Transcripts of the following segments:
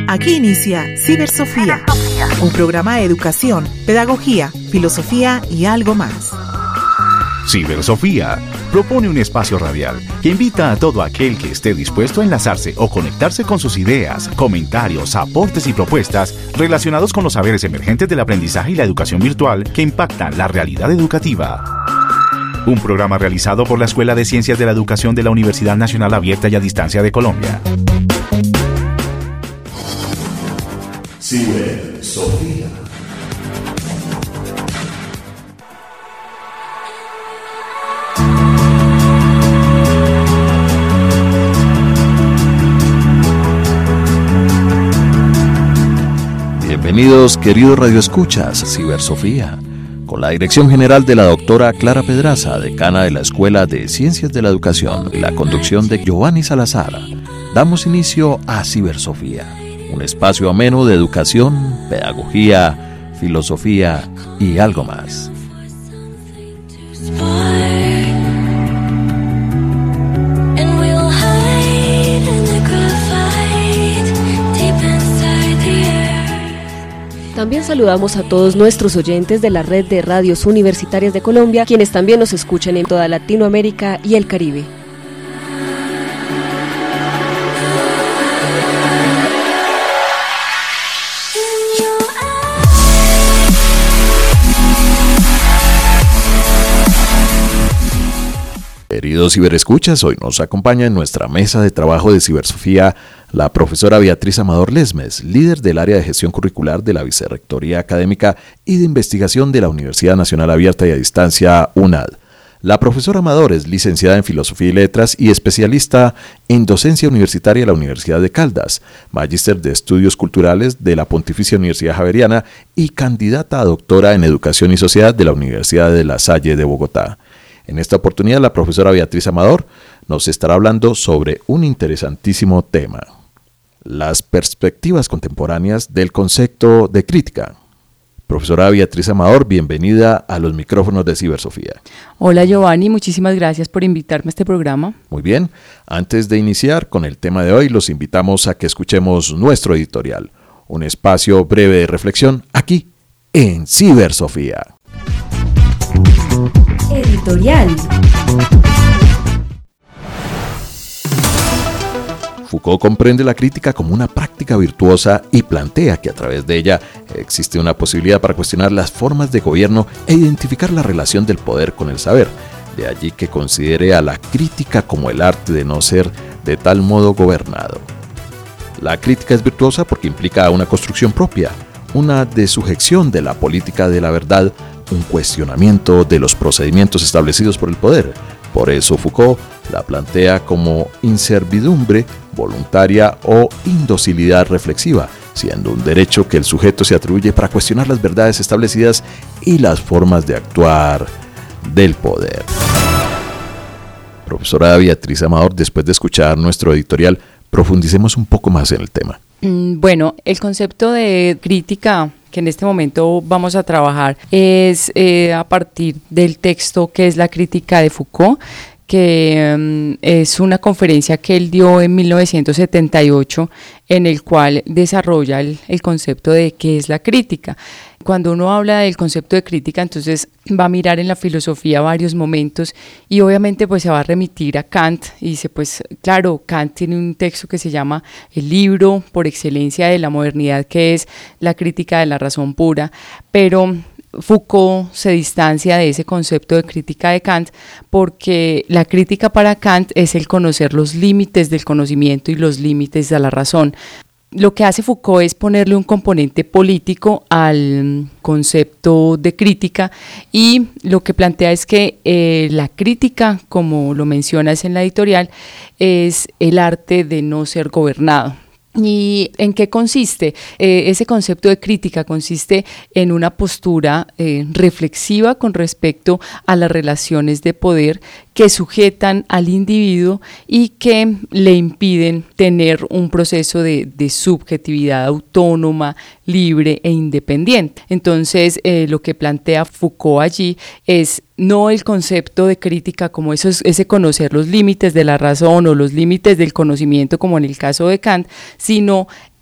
Aquí inicia Cibersofía, un programa de educación, pedagogía, filosofía y algo más. Cibersofía propone un espacio radial que invita a todo aquel que esté dispuesto a enlazarse o conectarse con sus ideas, comentarios, aportes y propuestas relacionados con los saberes emergentes del aprendizaje y la educación virtual que impactan la realidad educativa. Un programa realizado por la Escuela de Ciencias de la Educación de la Universidad Nacional Abierta y a Distancia de Colombia. Cibersofía. Bienvenidos, queridos radioescuchas, a Cibersofía, con la dirección general de la doctora Clara Pedraza, decana de la Escuela de Ciencias de la Educación, y la conducción de Giovanni Salazar. Damos inicio a Cibersofía, un espacio ameno de educación, pedagogía, filosofía y algo más. También saludamos a todos nuestros oyentes de la red de radios universitarias de Colombia, quienes también nos escuchan en toda Latinoamérica y el Caribe. Queridos ciberescuchas, hoy nos acompaña en nuestra mesa de trabajo de Cibersofía la profesora Beatriz Amador Lesmes, líder del área de gestión curricular de la Vicerrectoría Académica y de Investigación de la Universidad Nacional Abierta y a Distancia, UNAD. La profesora Amador es licenciada en Filosofía y Letras y especialista en docencia universitaria de la Universidad de Caldas, magíster de Estudios Culturales de la Pontificia Universidad Javeriana y candidata a doctora en Educación y Sociedad de la Universidad de La Salle de Bogotá. En esta oportunidad, la profesora Beatriz Amador nos estará hablando sobre un interesantísimo tema: las perspectivas contemporáneas del concepto de crítica. Profesora Beatriz Amador, bienvenida a los micrófonos de Cibersofía. Hola Giovanni, muchísimas gracias por invitarme a este programa. Muy bien, antes de iniciar con el tema de hoy, los invitamos a que escuchemos nuestro editorial, un espacio breve de reflexión aquí en Cibersofía. Editorial. Foucault comprende la crítica como una práctica virtuosa y plantea que a través de ella existe una posibilidad para cuestionar las formas de gobierno e identificar la relación del poder con el saber. De allí que considere a la crítica como el arte de no ser de tal modo gobernado. La crítica es virtuosa porque implica una construcción propia, una desujeción de la política de la verdad, un cuestionamiento de los procedimientos establecidos por el poder. Por eso Foucault la plantea como inservidumbre voluntaria o indocilidad reflexiva, siendo un derecho que el sujeto se atribuye para cuestionar las verdades establecidas y las formas de actuar del poder. Profesora Beatriz Amador, después de escuchar nuestro editorial, profundicemos un poco más en el tema. Bueno, el concepto de crítica que en este momento vamos a trabajar es a partir del texto que es La crítica de Foucault, que es una conferencia que él dio en 1978 en el cual desarrolla el concepto de qué es la crítica. Cuando uno habla del concepto de crítica, entonces va a mirar en la filosofía varios momentos y obviamente pues se va a remitir a Kant y dice pues claro, Kant tiene un texto que se llama el libro por excelencia de la modernidad, que es La crítica de la razón pura, pero Foucault se distancia de ese concepto de crítica de Kant porque la crítica para Kant es el conocer los límites del conocimiento y los límites de la razón. Lo que hace Foucault es ponerle un componente político al concepto de crítica y lo que plantea es que la crítica, como lo mencionas en la editorial, es el arte de no ser gobernado. ¿Y en qué consiste? Ese concepto de crítica consiste en una postura reflexiva con respecto a las relaciones de poder que sujetan al individuo y que le impiden tener un proceso de subjetividad autónoma, libre e independiente. Entonces, lo que plantea Foucault allí es no el concepto de crítica como ese conocer los límites de la razón o los límites del conocimiento como en el caso de Kant, sino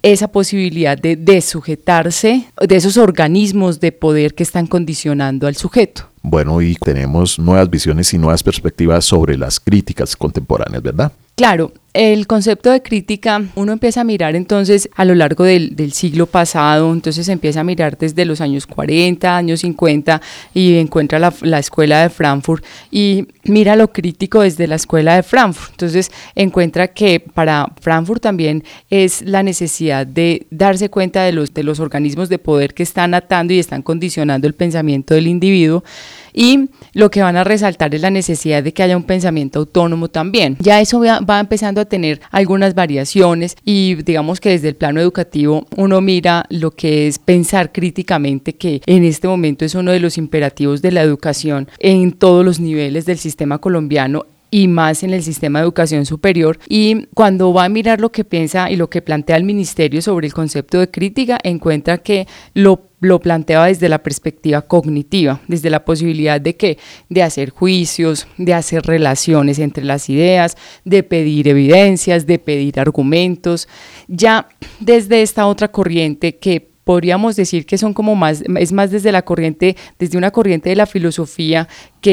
esa posibilidad de desujetarse de esos organismos de poder que están condicionando al sujeto. Bueno, y tenemos nuevas visiones y nuevas perspectivas sobre las críticas contemporáneas, ¿verdad? Claro, el concepto de crítica, uno empieza a mirar entonces a lo largo del siglo pasado, entonces empieza a mirar desde los años 40, años 50 y encuentra la escuela de Frankfurt y mira lo crítico desde la escuela de Frankfurt. Entonces encuentra que para Frankfurt también es la necesidad de darse cuenta de los organismos de poder que están atando y están condicionando el pensamiento del individuo. Y lo que van a resaltar es la necesidad de que haya un pensamiento autónomo también. Ya eso va empezando a tener algunas variaciones y digamos que desde el plano educativo uno mira lo que es pensar críticamente, que en este momento es uno de los imperativos de la educación en todos los niveles del sistema colombiano y más en el sistema de educación superior. Y cuando va a mirar lo que piensa y lo que plantea el ministerio sobre el concepto de crítica, encuentra que lo planteaba desde la perspectiva cognitiva, desde la posibilidad de hacer juicios, de hacer relaciones entre las ideas, de pedir evidencias, de pedir argumentos, ya desde esta otra corriente que podríamos decir que son como más, es más desde una corriente de la filosofía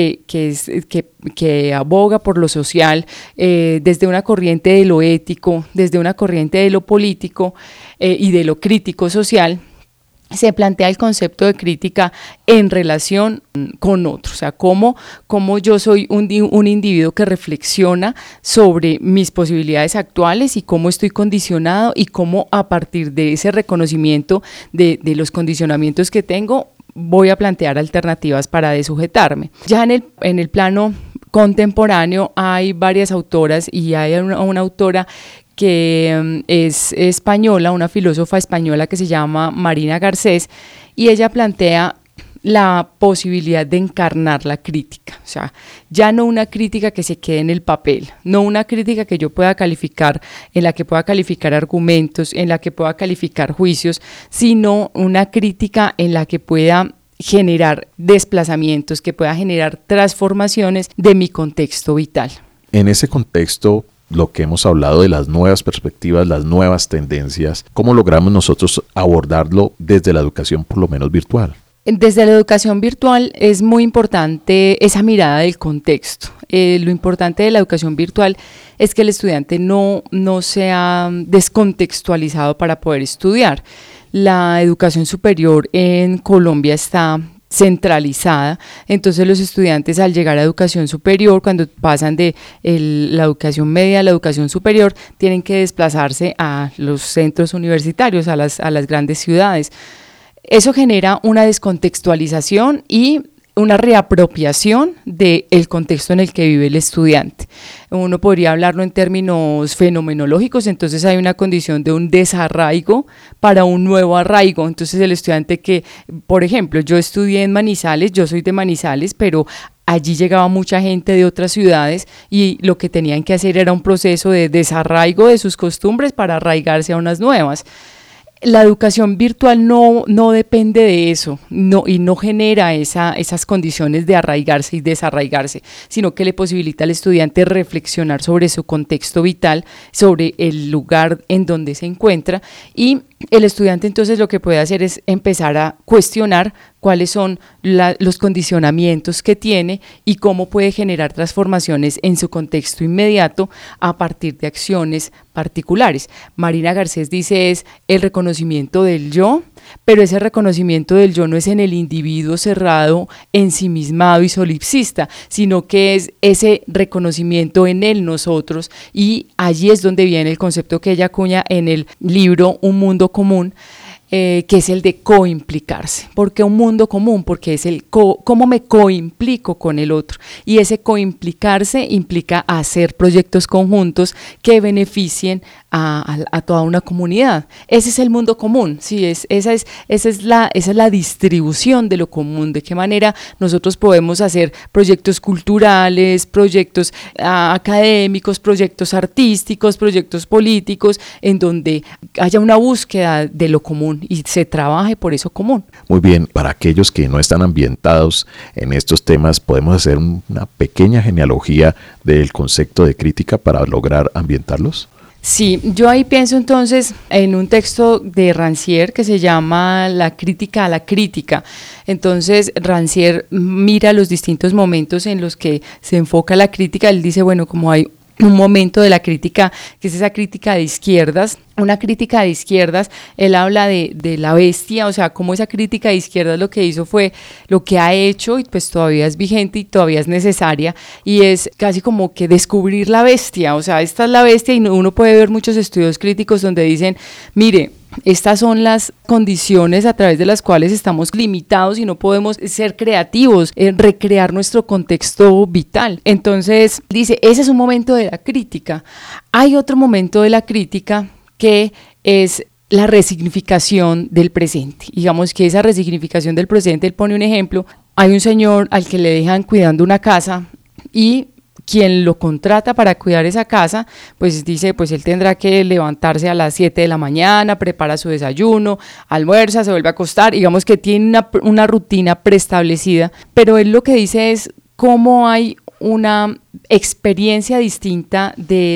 que aboga por lo social, desde una corriente de lo ético, desde una corriente de lo político y de lo crítico social. Se plantea el concepto de crítica en relación con otros, o sea, cómo yo soy un individuo que reflexiona sobre mis posibilidades actuales y cómo estoy condicionado y cómo a partir de ese reconocimiento de los condicionamientos que tengo, voy a plantear alternativas para desujetarme. Ya en el plano contemporáneo hay varias autoras y hay una autora que es española, una filósofa española que se llama Marina Garcés, y ella plantea la posibilidad de encarnar la crítica, o sea, ya no una crítica que se quede en el papel, no una crítica que yo pueda calificar, en la que pueda calificar argumentos, en la que pueda calificar juicios, sino una crítica en la que pueda generar desplazamientos, que pueda generar transformaciones de mi contexto vital. En ese contexto, lo que hemos hablado de las nuevas perspectivas, las nuevas tendencias, ¿cómo logramos nosotros abordarlo desde la educación por lo menos virtual? Desde la educación virtual es muy importante esa mirada del contexto. Lo importante de la educación virtual es que el estudiante no sea descontextualizado para poder estudiar. La educación superior en Colombia está centralizada, entonces los estudiantes al llegar a educación superior, cuando pasan de la educación media a la educación superior, tienen que desplazarse a los centros universitarios, a las grandes ciudades. Eso genera una descontextualización y una reapropiación del contexto en el que vive el estudiante. Uno podría hablarlo en términos fenomenológicos, entonces hay una condición de un desarraigo para un nuevo arraigo. Entonces el estudiante que, por ejemplo, yo estudié en Manizales, yo soy de Manizales, pero allí llegaba mucha gente de otras ciudades y lo que tenían que hacer era un proceso de desarraigo de sus costumbres para arraigarse a unas nuevas. La educación virtual no depende de eso, y no genera esas condiciones de arraigarse y desarraigarse, sino que le posibilita al estudiante reflexionar sobre su contexto vital, sobre el lugar en donde se encuentra, y el estudiante entonces lo que puede hacer es empezar a cuestionar cuáles son los condicionamientos que tiene y cómo puede generar transformaciones en su contexto inmediato a partir de acciones particulares. Marina Garcés dice es el reconocimiento del yo, pero ese reconocimiento del yo no es en el individuo cerrado, ensimismado y solipsista, sino que es ese reconocimiento en el nosotros, y allí es donde viene el concepto que ella acuña en el libro Un Mundo Común, que es el de coimplicarse. ¿Por qué un mundo común? Porque es cómo me coimplico con el otro, y ese coimplicarse implica hacer proyectos conjuntos que beneficien a toda una comunidad. Ese es el mundo común, sí, esa es la distribución de lo común, de qué manera nosotros podemos hacer proyectos culturales, proyectos académicos, proyectos artísticos, proyectos políticos, en donde haya una búsqueda de lo común y se trabaje por eso común. Muy bien, para aquellos que no están ambientados en estos temas, podemos hacer una pequeña genealogía del concepto de crítica para lograr ambientarlos. Sí, yo ahí pienso entonces en un texto de Rancière que se llama La crítica a la crítica. Entonces Rancière mira los distintos momentos en los que se enfoca la crítica. Él dice, bueno, como hay un momento de la crítica, que es esa crítica de izquierdas, una crítica de izquierdas, él habla de la bestia, o sea, cómo esa crítica de izquierdas lo que hizo fue, lo que ha hecho, y pues todavía es vigente y todavía es necesaria, y es casi como que descubrir la bestia, o sea, esta es la bestia, y uno puede ver muchos estudios críticos donde dicen, mire, estas son las condiciones a través de las cuales estamos limitados y no podemos ser creativos, recrear nuestro contexto vital. Entonces, dice, ese es un momento de la crítica. Hay otro momento de la crítica que es la resignificación del presente. Digamos que esa resignificación del presente, él pone un ejemplo, hay un señor al que le dejan cuidando una casa y quien lo contrata para cuidar esa casa, pues dice, pues él tendrá que levantarse a las 7 de la mañana, prepara su desayuno, almuerza, se vuelve a acostar, digamos que tiene una rutina preestablecida, pero él lo que dice es cómo hay una experiencia distinta de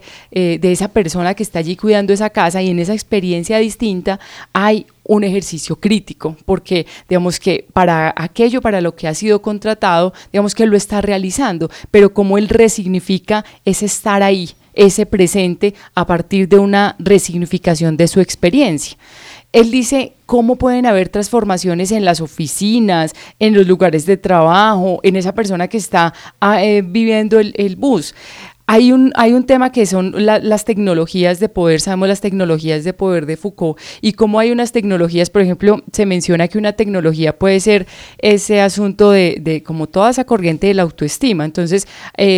esa persona que está allí cuidando esa casa, y en esa experiencia distinta hay un ejercicio crítico, porque digamos que para aquello para lo que ha sido contratado, digamos que lo está realizando, pero como él resignifica ese estar ahí, ese presente, a partir de una resignificación de su experiencia. Él dice cómo pueden haber transformaciones en las oficinas, en los lugares de trabajo, en esa persona que está viviendo el bus. Hay un tema que son las tecnologías de poder, sabemos las tecnologías de poder de Foucault, y cómo hay unas tecnologías, por ejemplo, se menciona que una tecnología puede ser ese asunto de como toda esa corriente de la autoestima. Entonces,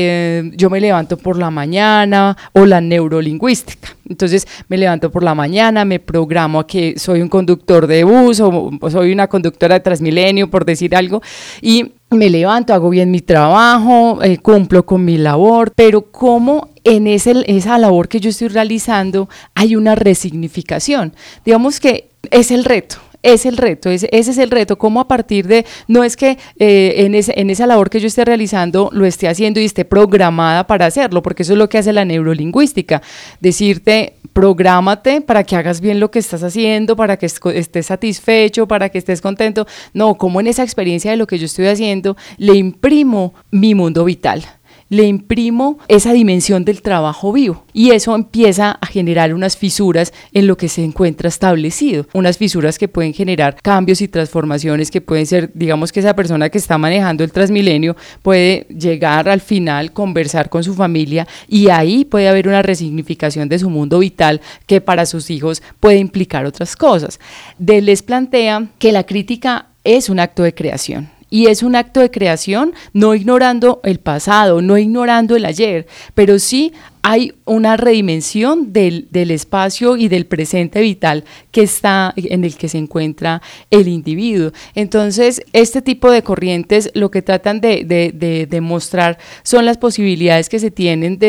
yo me levanto por la mañana, o la neurolingüística. Entonces, me levanto por la mañana, me programo a que soy un conductor de bus o soy una conductora de Transmilenio, por decir algo, y me levanto, hago bien mi trabajo, cumplo con mi labor, pero cómo en esa labor que yo estoy realizando hay una resignificación. Digamos que es el reto. Ese es el reto, cómo a partir de, no es que en esa labor que yo esté realizando lo esté haciendo y esté programada para hacerlo, porque eso es lo que hace la neurolingüística, decirte, prográmate para que hagas bien lo que estás haciendo, para que estés satisfecho, para que estés contento. No, como en esa experiencia de lo que yo estoy haciendo, le imprimo mi mundo vital. Le imprimo esa dimensión del trabajo vivo, y eso empieza a generar unas fisuras en lo que se encuentra establecido, unas fisuras que pueden generar cambios y transformaciones que pueden ser, digamos que esa persona que está manejando el Transmilenio puede llegar al final, conversar con su familia, y ahí puede haber una resignificación de su mundo vital que para sus hijos puede implicar otras cosas. Les plantea que la crítica es un acto de creación. Y es un acto de creación, no ignorando el pasado, no ignorando el ayer, pero sí hay una redimensión del espacio y del presente vital que está en el que se encuentra el individuo. Entonces, este tipo de corrientes lo que tratan de mostrar son las posibilidades que se tienen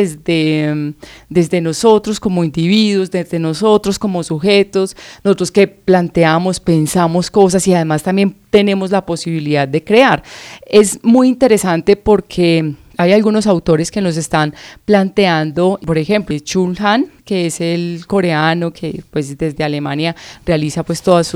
desde nosotros como individuos, desde nosotros como sujetos, nosotros que planteamos, pensamos cosas y además también tenemos la posibilidad de crear. Es muy interesante porque hay algunos autores que nos están planteando, por ejemplo, Chul Han, que es el coreano que pues desde Alemania realiza pues todos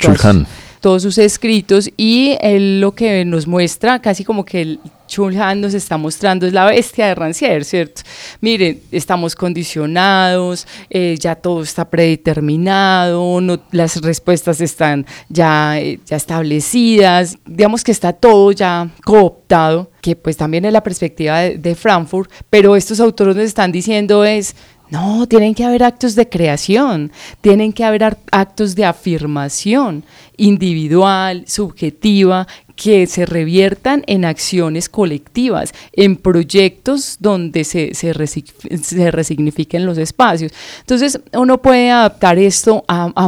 sus escritos, y él lo que nos muestra, casi como que el Chul Han nos está mostrando es la bestia de Rancière, ¿cierto? Miren, estamos condicionados, ya todo está predeterminado, las respuestas están ya establecidas, digamos que está todo ya cooptado, que pues también es la perspectiva de Frankfurt, pero estos autores nos están diciendo no, tienen que haber actos de creación, tienen que haber actos de afirmación individual, subjetiva, que se reviertan en acciones colectivas, en proyectos donde se resignifiquen los espacios. Entonces, uno puede adaptar esto a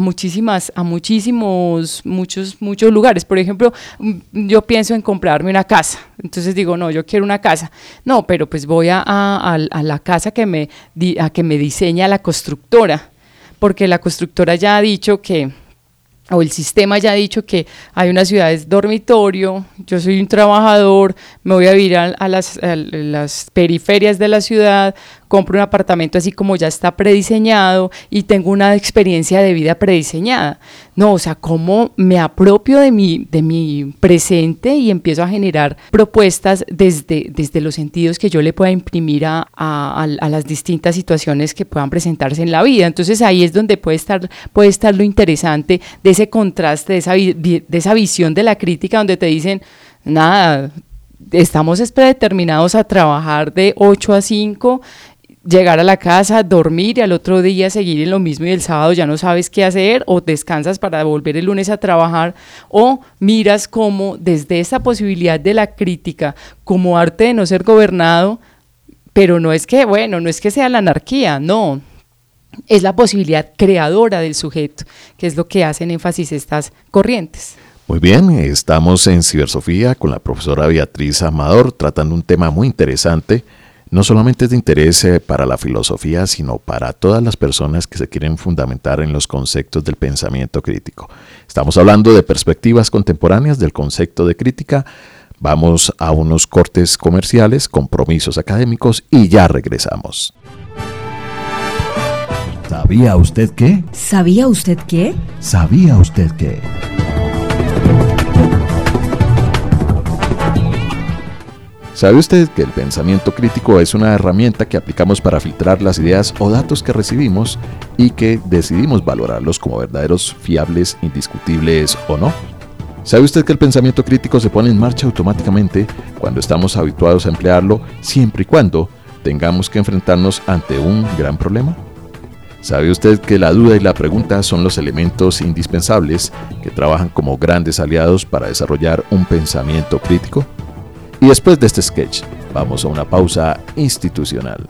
muchos lugares. Por ejemplo, yo pienso en comprarme una casa. Entonces digo, no, yo quiero una casa. No, pero pues voy a la casa que me diseña la constructora, porque la constructora ya ha dicho o el sistema ya ha dicho que hay unas ciudades dormitorio, yo soy un trabajador, me voy a vivir a las periferias de la ciudad, compro un apartamento así como ya está prediseñado y tengo una experiencia de vida prediseñada. No, o sea, cómo me apropio de mi presente y empiezo a generar propuestas desde los sentidos que yo le pueda imprimir a las distintas situaciones que puedan presentarse en la vida. Entonces ahí es donde puede estar lo interesante de ese contraste, de esa visión de la crítica, donde te dicen, nada, estamos predeterminados a trabajar de 8 a 5, llegar a la casa, dormir y al otro día seguir en lo mismo, y el sábado ya no sabes qué hacer, o descansas para volver el lunes a trabajar, o miras cómo desde esa posibilidad de la crítica como arte de no ser gobernado, pero no es que sea la anarquía, no, es la posibilidad creadora del sujeto, que es lo que hacen énfasis estas corrientes. Muy bien, estamos en Cibersofía con la profesora Beatriz Amador tratando un tema muy interesante. No solamente es de interés para la filosofía, sino para todas las personas que se quieren fundamentar en los conceptos del pensamiento crítico. Estamos hablando de perspectivas contemporáneas del concepto de crítica. Vamos a unos cortes comerciales, compromisos académicos y ya regresamos. ¿Sabía usted qué? ¿Sabía usted qué? ¿Sabía usted qué? ¿Sabe usted que el pensamiento crítico es una herramienta que aplicamos para filtrar las ideas o datos que recibimos y que decidimos valorarlos como verdaderos, fiables, indiscutibles o no? ¿Sabe usted que el pensamiento crítico se pone en marcha automáticamente cuando estamos habituados a emplearlo, siempre y cuando tengamos que enfrentarnos ante un gran problema? ¿Sabe usted que la duda y la pregunta son los elementos indispensables que trabajan como grandes aliados para desarrollar un pensamiento crítico? Y después de este sketch, vamos a una pausa institucional.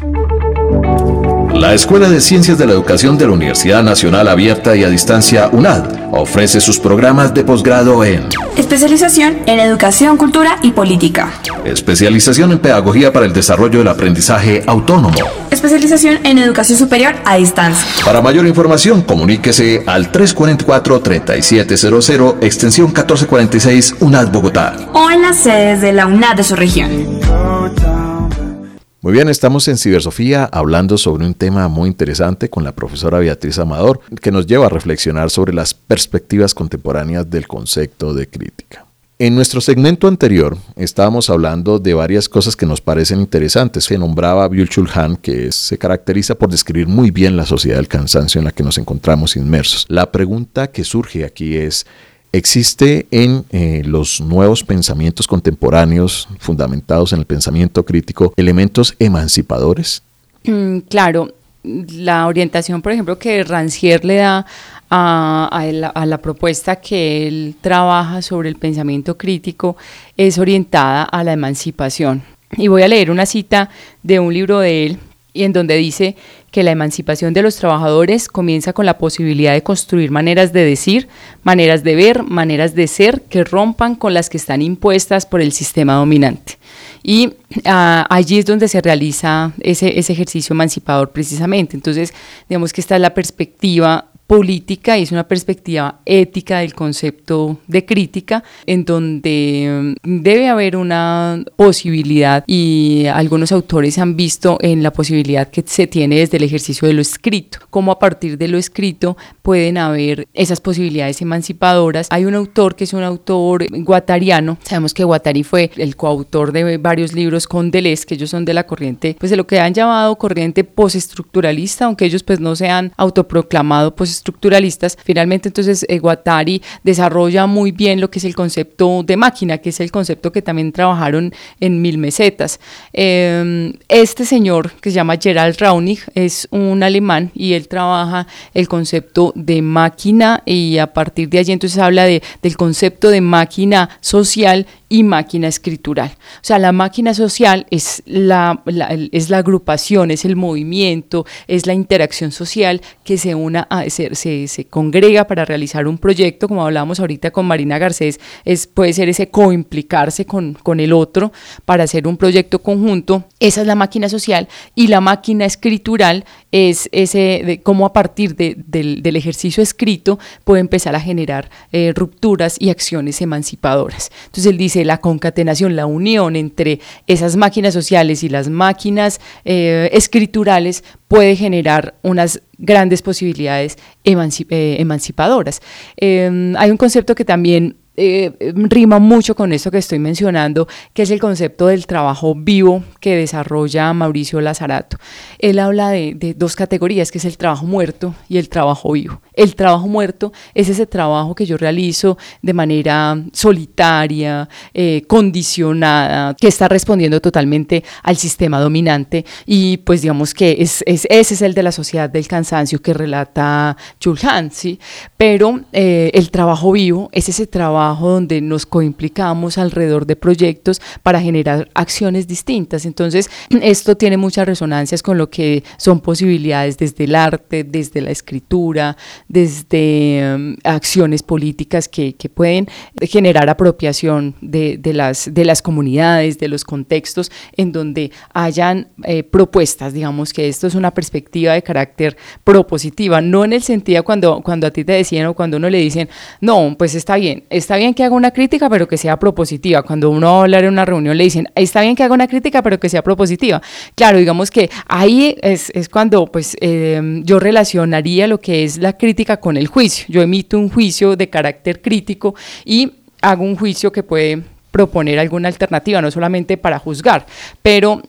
La Escuela de Ciencias de la Educación de la Universidad Nacional Abierta y a Distancia UNAD ofrece sus programas de posgrado en especialización en Educación, Cultura y Política, especialización en Pedagogía para el Desarrollo del Aprendizaje Autónomo, especialización en Educación Superior a Distancia. Para mayor información, comuníquese al 344-3700, extensión 1446, UNAD Bogotá, o en las sedes de la UNAD de su región. Muy bien, estamos en Cibersofía hablando sobre un tema muy interesante con la profesora Beatriz Amador, que nos lleva a reflexionar sobre las perspectivas contemporáneas del concepto de crítica. En nuestro segmento anterior estábamos hablando de varias cosas que nos parecen interesantes. Se nombraba a Byung-Chul Han, que se caracteriza por describir muy bien la sociedad del cansancio en la que nos encontramos inmersos. La pregunta que surge aquí es: ¿existe en los nuevos pensamientos contemporáneos fundamentados en el pensamiento crítico elementos emancipadores? Claro, la orientación, por ejemplo, que Rancière le da a la propuesta que él trabaja sobre el pensamiento crítico es orientada a la emancipación. Y voy a leer una cita de un libro de él, y en donde dice que la emancipación de los trabajadores comienza con la posibilidad de construir maneras de decir, maneras de ver, maneras de ser que rompan con las que están impuestas por el sistema dominante. Y allí es donde se realiza ese ejercicio emancipador precisamente. Entonces, digamos que esta es la perspectiva política y es una perspectiva ética del concepto de crítica, en donde debe haber una posibilidad, y algunos autores han visto en la posibilidad que se tiene desde el ejercicio de lo escrito, cómo a partir de lo escrito pueden haber esas posibilidades emancipadoras. Hay un autor que es un autor guattariano, sabemos que Guattari fue el coautor de varios libros con Deleuze, que ellos son de la corriente, pues de lo que han llamado corriente postestructuralista, aunque ellos pues no se han autoproclamado postestructuralistas. Finalmente, entonces, Guattari desarrolla muy bien lo que es el concepto de máquina, que es el concepto que también trabajaron en Mil Mesetas. Este señor, que se llama Gerald Raunig, es un alemán y él trabaja el concepto de máquina, y a partir de allí entonces habla del concepto de máquina social y máquina escritural. O sea, la máquina social es la agrupación, es el movimiento, es la interacción social que se se congrega para realizar un proyecto, como hablábamos ahorita con Marina Garcés, puede ser ese coimplicarse con el otro para hacer un proyecto conjunto. Esa es la máquina social, y la máquina escritural es cómo a partir del ejercicio escrito puede empezar a generar rupturas y acciones emancipadoras. Entonces él dice la concatenación, la unión entre esas máquinas sociales y las máquinas escriturales puede generar unas grandes posibilidades emancipadoras. Hay un concepto que también rima mucho con esto que estoy mencionando, que es el concepto del trabajo vivo que desarrolla Mauricio Lazarato. Él habla de dos categorías, que es el trabajo muerto y el trabajo vivo. El trabajo muerto es ese trabajo que yo realizo de manera solitaria, condicionada, que está respondiendo totalmente al sistema dominante, y pues digamos que ese es el de la sociedad del cansancio que relata Jules Hunt, ¿sí? Pero el trabajo vivo es ese trabajo donde nos coimplicamos alrededor de proyectos para generar acciones distintas. Entonces, esto tiene muchas resonancias con lo que son posibilidades desde el arte, desde la escritura, desde acciones políticas que pueden generar apropiación de las comunidades, de los contextos en donde hayan propuestas. Digamos que esto es una perspectiva de carácter propositiva, no en el sentido cuando a ti te decían o cuando uno le dicen, no, pues está bien que haga una crítica, pero que sea propositiva. Cuando uno va a hablar en una reunión le dicen, está bien que haga una crítica, pero que sea propositiva. Claro, digamos que ahí es cuando pues yo relacionaría lo que es la crítica con el juicio. Yo emito un juicio de carácter crítico y hago un juicio que puede proponer alguna alternativa, no solamente para juzgar, pero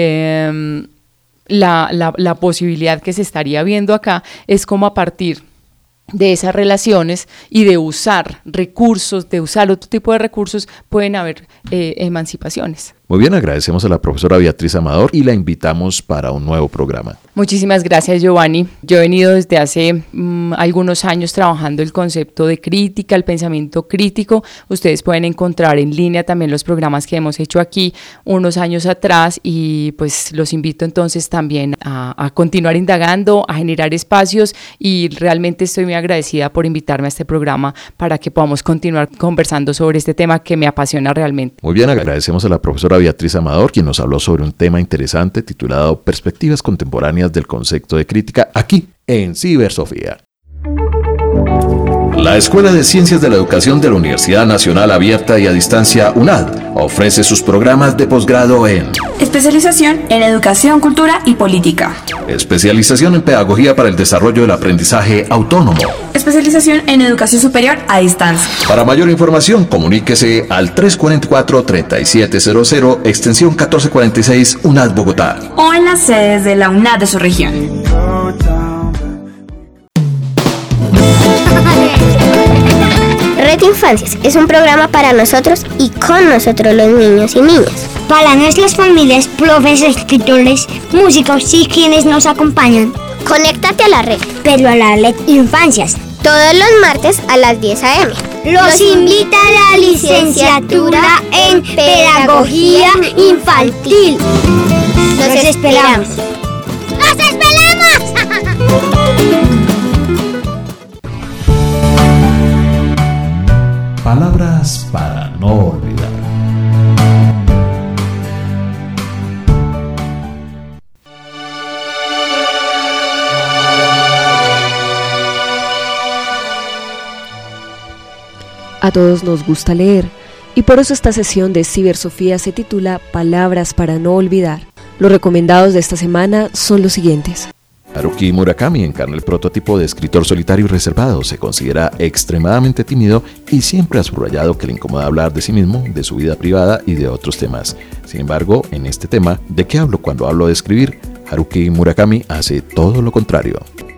la posibilidad que se estaría viendo acá es cómo a partir de esas relaciones y de usar recursos, de usar otro tipo de recursos, pueden haber emancipaciones. Muy bien, agradecemos a la profesora Beatriz Amador y la invitamos para un nuevo programa. Muchísimas gracias, Giovanni. Yo he venido desde hace algunos años trabajando el concepto de crítica, el pensamiento crítico. Ustedes pueden encontrar en línea también los programas que hemos hecho aquí unos años atrás, y pues los invito entonces también a continuar indagando, a generar espacios, y realmente estoy muy agradecida por invitarme a este programa para que podamos continuar conversando sobre este tema que me apasiona realmente. Muy bien, agradecemos a la profesora Beatriz Amador, quien nos habló sobre un tema interesante titulado Perspectivas contemporáneas del concepto de crítica, aquí en Cibersofía. La Escuela de Ciencias de la Educación de la Universidad Nacional Abierta y a Distancia UNAD ofrece sus programas de posgrado en Especialización en Educación, Cultura y Política. Especialización en Pedagogía para el Desarrollo del Aprendizaje Autónomo. Especialización en Educación Superior a Distancia. Para mayor información, comuníquese al 344-3700, extensión 1446, UNAD Bogotá. O en las sedes de la UNAD de su región. Red Infancias es un programa para nosotros y con nosotros los niños y niñas. Para nuestras familias, profes, escritores, músicos y quienes nos acompañan. Conéctate a la red. Pero a la Red Infancias. Todos los martes a las 10 a.m. Los invita a la licenciatura en Pedagogía Infantil. Los esperamos. ¡Los esperamos! Palabras para no olvidar. A todos nos gusta leer, y por eso esta sesión de Cibersofía se titula Palabras para no olvidar. Los recomendados de esta semana son los siguientes. Haruki Murakami encarna el prototipo de escritor solitario y reservado. Se considera extremadamente tímido y siempre ha subrayado que le incomoda hablar de sí mismo, de su vida privada y de otros temas. Sin embargo, en este tema, ¿de qué hablo cuando hablo de escribir? Haruki Murakami hace todo lo contrario.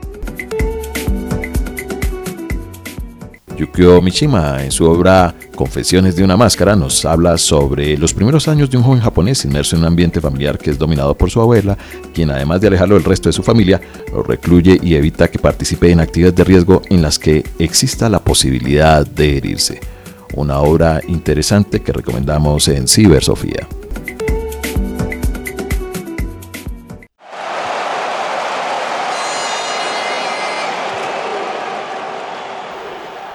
Yukio Mishima, en su obra Confesiones de una máscara, nos habla sobre los primeros años de un joven japonés inmerso en un ambiente familiar que es dominado por su abuela, quien además de alejarlo del resto de su familia, lo recluye y evita que participe en actividades de riesgo en las que exista la posibilidad de herirse. Una obra interesante que recomendamos en Cibersofía.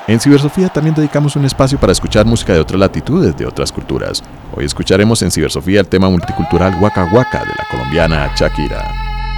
En Cibersofía también dedicamos un espacio para escuchar música de otras latitudes, de otras culturas. Hoy escucharemos en Cibersofía el tema multicultural Waka Waka de la colombiana Shakira.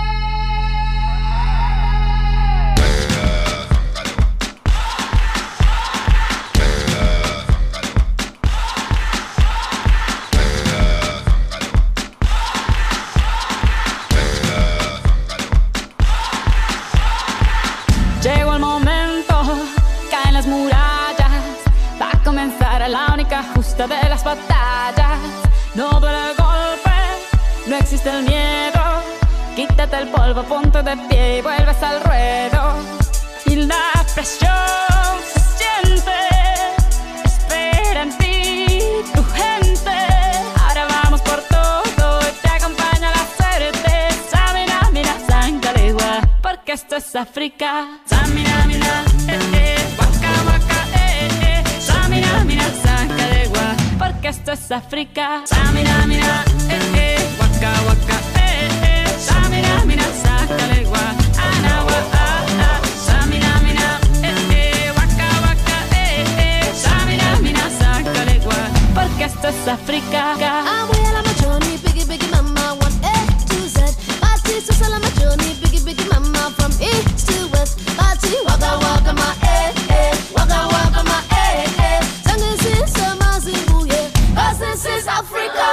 Llegó el momento, caen las murallas, va a comenzar la única justa de las batallas. No duele el golpe, no existe el miedo, quítate el polvo, ponte de pie y vuelves al ruedo. Y la presión se siente, espera en ti tu gente. Ahora vamos por todo y te acompaña la suerte. Samina, mira, sangalegua, porque esto es África. Samina, mira, waka, waka, Samina, mira, sangalegua, porque esto es África. Samina, mira, waka, waka, Samina, mira, sangalegua, anawa, Samina, mira, waka, waka, Samina, mira, sangalegua, porque esto es África. I'm well on my journey, biggie, biggie mama, 1 A to Z. Party to sell on my journey, biggie, biggie mama, from east to west. Party, waka, waka, my waka, waka, my Song is in summer, Zimbabwe, yeah, 'cause this is Africa.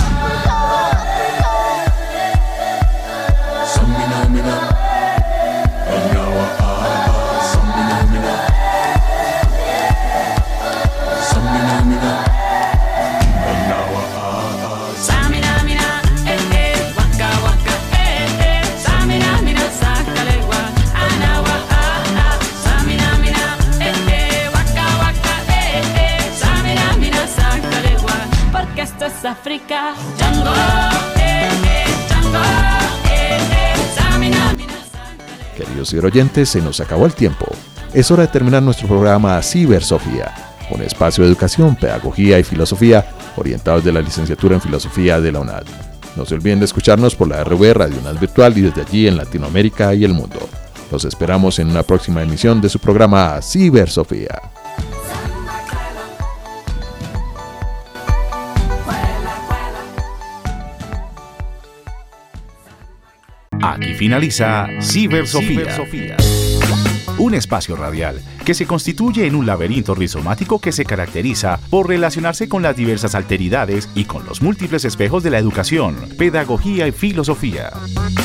Samina, mina, anawa, samina, mina, samina, mina, anawa, Samina, mira, waka, waka, Samina, mira, sangalegua, anawa, Samina, mira, waka, waka, Samina, mira, sangalegua, porque esto es África. Django, Django, Samina, mira. Queridos ciberoyentes, se nos acabó el tiempo. Es hora de terminar nuestro programa Cibersofía, un espacio de educación, pedagogía y filosofía orientados de la licenciatura en filosofía de la UNAD. No se olviden de escucharnos por la RV Radio UNAD Virtual y desde allí en Latinoamérica y el mundo. Los esperamos en una próxima emisión de su programa Cibersofía. Aquí finaliza Cibersofía. Un espacio radial que se constituye en un laberinto rizomático que se caracteriza por relacionarse con las diversas alteridades y con los múltiples espejos de la educación, pedagogía y filosofía.